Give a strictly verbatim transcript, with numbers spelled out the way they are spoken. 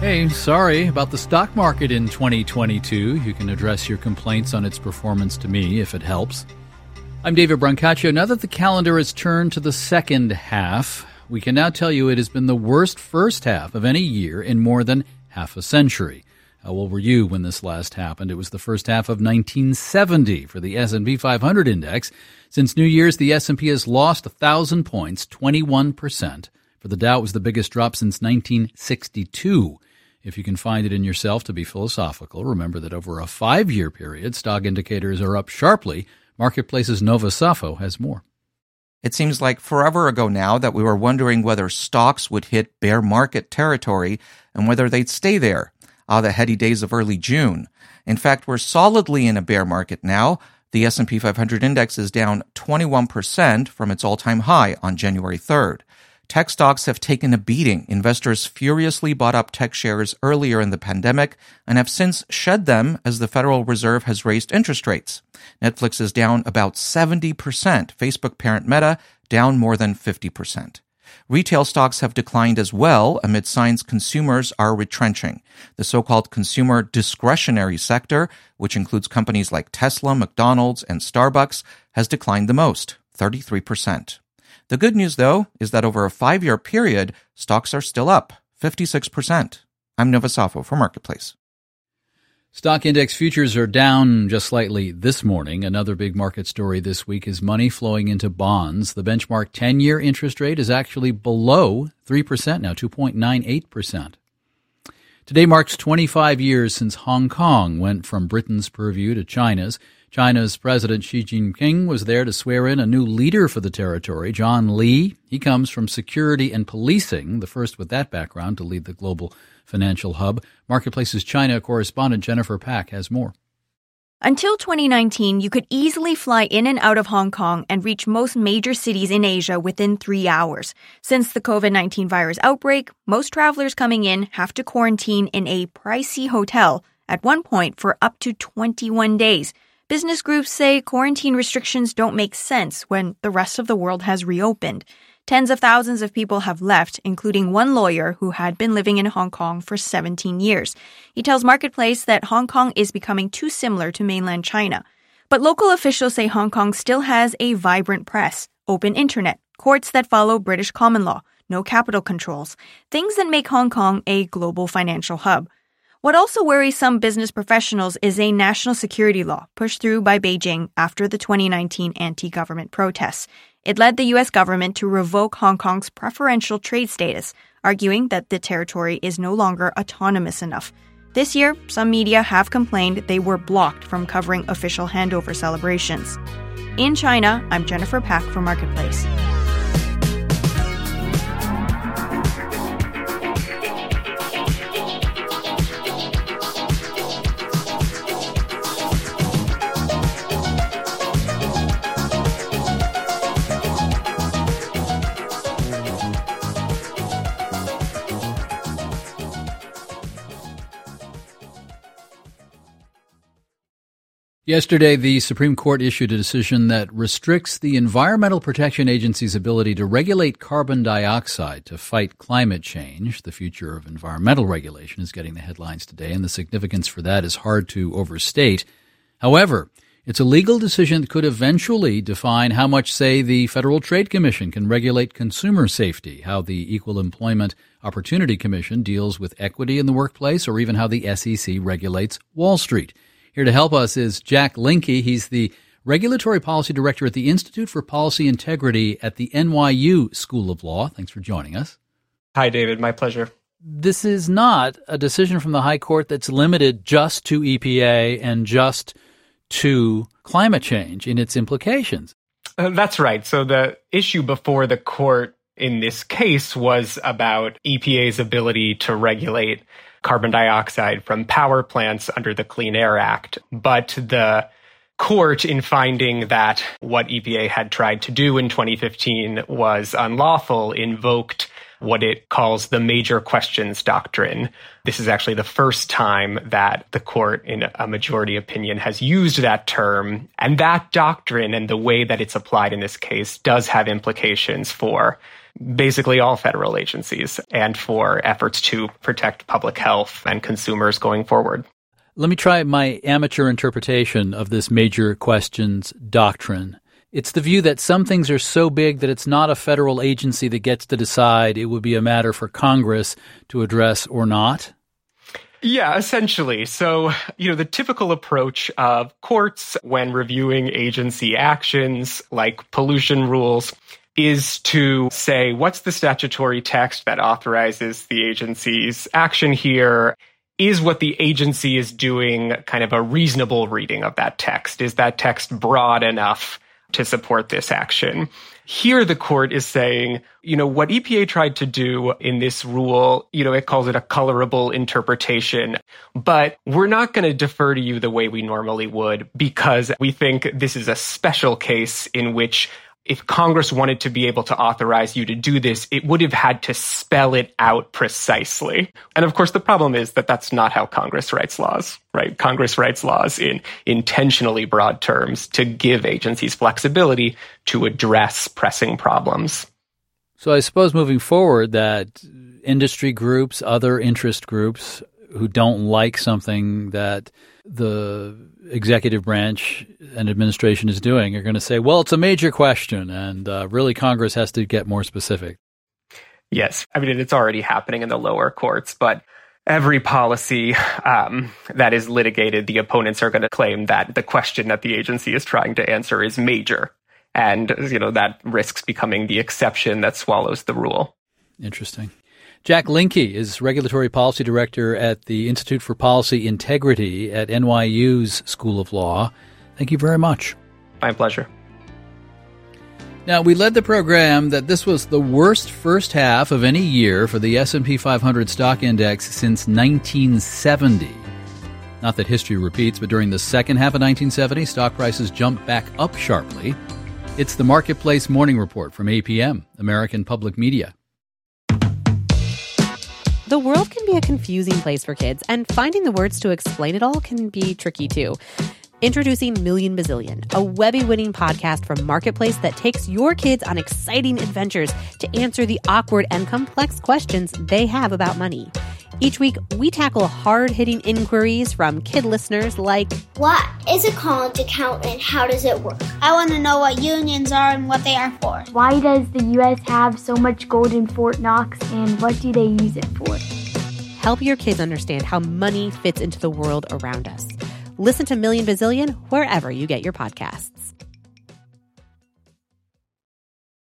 Hey, sorry about the stock market in twenty twenty-two. You can address your complaints on its performance to me if it helps. I'm David Brancaccio. Now that the calendar has turned to the second half, we can now tell you it has been the worst first half of any year in more than half a century. How old were you when this last happened? It was the first half of nineteen seventy for the S and P five hundred index. Since New Year's, the S and P has lost one thousand points, twenty-one percent. For the Dow, it was the biggest drop since nineteen sixty-two. If you can find it in yourself to be philosophical, remember that over a five-year period, stock indicators are up sharply. Marketplace's Nova Safo has more. It seems like forever ago now that we were wondering whether stocks would hit bear market territory and whether they'd stay there. Ah, the heady days of early June. In fact, we're solidly in a bear market now. The S and P five hundred index is down twenty-one percent from its all-time high on January third. Tech stocks have taken a beating. Investors furiously bought up tech shares earlier in the pandemic and have since shed them as the Federal Reserve has raised interest rates. Netflix is down about seventy percent. Facebook parent Meta down more than fifty percent. Retail stocks have declined as well amid signs consumers are retrenching. The so-called consumer discretionary sector, which includes companies like Tesla, McDonald's, and Starbucks, has declined the most, thirty-three percent. The good news, though, is that over a five-year period, stocks are still up, fifty-six percent. I'm Nova Safo for Marketplace. Stock index futures are down just slightly this morning. Another big market story this week is money flowing into bonds. The benchmark ten-year interest rate is actually below three percent now, two point nine eight percent. Today marks twenty-five years since Hong Kong went from Britain's purview to China's. China's President Xi Jinping was there to swear in a new leader for the territory, John Lee. He comes from security and policing, the first with that background to lead the global financial hub. Marketplace's China correspondent Jennifer Pack has more. Until twenty nineteen, you could easily fly in and out of Hong Kong and reach most major cities in Asia within three hours. Since the covid nineteen virus outbreak, most travelers coming in have to quarantine in a pricey hotel, at one point for up to twenty-one days. Business groups say quarantine restrictions don't make sense when the rest of the world has reopened. Tens of thousands of people have left, including one lawyer who had been living in Hong Kong for seventeen years. He tells Marketplace that Hong Kong is becoming too similar to mainland China. But local officials say Hong Kong still has a vibrant press, open internet, courts that follow British common law, no capital controls, things that make Hong Kong a global financial hub. What also worries some business professionals is a national security law pushed through by Beijing after the twenty nineteen anti-government protests. It led the U S government to revoke Hong Kong's preferential trade status, arguing that the territory is no longer autonomous enough. This year, some media have complained they were blocked from covering official handover celebrations. In China, I'm Jennifer Pack for Marketplace. Yesterday, the Supreme Court issued a decision that restricts the Environmental Protection Agency's ability to regulate carbon dioxide to fight climate change. The future of environmental regulation is getting the headlines today, and the significance for that is hard to overstate. However, it's a legal decision that could eventually define how much, say, the Federal Trade Commission can regulate consumer safety, how the Equal Employment Opportunity Commission deals with equity in the workplace, or even how the S E C regulates Wall Street. Here to help us is Jack Linke. He's the Regulatory Policy Director at the Institute for Policy Integrity at the N Y U School of Law. Thanks for joining us. Hi, David. My pleasure. This is not a decision from the High Court that's limited just to E P A and just to climate change in its implications. Uh, that's right. So the issue before the court in this case was about E P A's ability to regulate carbon dioxide from power plants under the Clean Air Act. But the court, in finding that what E P A had tried to do in twenty fifteen was unlawful, invoked what it calls the major questions doctrine. This is actually the first time that the court, in a majority opinion, has used that term. And that doctrine and the way that it's applied in this case does have implications for basically all federal agencies and for efforts to protect public health and consumers going forward. Let me try my amateur interpretation of this major questions doctrine. It's the view that some things are so big that it's not a federal agency that gets to decide. It would be a matter for Congress to address or not. Yeah, essentially. So, you know, the typical approach of courts when reviewing agency actions like pollution rules is to say, what's the statutory text that authorizes the agency's action here? Is what the agency is doing kind of a reasonable reading of that text? Is that text broad enough to support this action? Here, the court is saying, you know, what E P A tried to do in this rule, you know, it calls it a colorable interpretation, but we're not going to defer to you the way we normally would because we think this is a special case in which if Congress wanted to be able to authorize you to do this, it would have had to spell it out precisely. And of course, the problem is that that's not how Congress writes laws, right? Congress writes laws in intentionally broad terms to give agencies flexibility to address pressing problems. So I suppose moving forward that industry groups, other interest groups who don't like something that the executive branch and administration is doing are going to say, well, it's a major question, and uh, really Congress has to get more specific. Yes. I mean, it's already happening in the lower courts, but every policy um, that is litigated, the opponents are going to claim that the question that the agency is trying to answer is major. And, you know, that risks becoming the exception that swallows the rule. Interesting. Jack Linke is Regulatory Policy Director at the Institute for Policy Integrity at N Y U's School of Law. Thank you very much. My pleasure. Now, we led the program that this was the worst first half of any year for the S and P five hundred stock index since nineteen seventy. Not that history repeats, but during the second half of nineteen seventy, stock prices jumped back up sharply. It's the Marketplace Morning Report from A P M, American Public Media. The world can be a confusing place for kids, and finding the words to explain it all can be tricky too. Introducing Million Bazillion, a Webby-winning podcast from Marketplace that takes your kids on exciting adventures to answer the awkward and complex questions they have about money. Each week, we tackle hard-hitting inquiries from kid listeners like, what is a college account and how does it work? I want to know what unions are and what they are for. Why does the U S have so much gold in Fort Knox and what do they use it for? Help your kids understand how money fits into the world around us. Listen to Million Bazillion wherever you get your podcasts.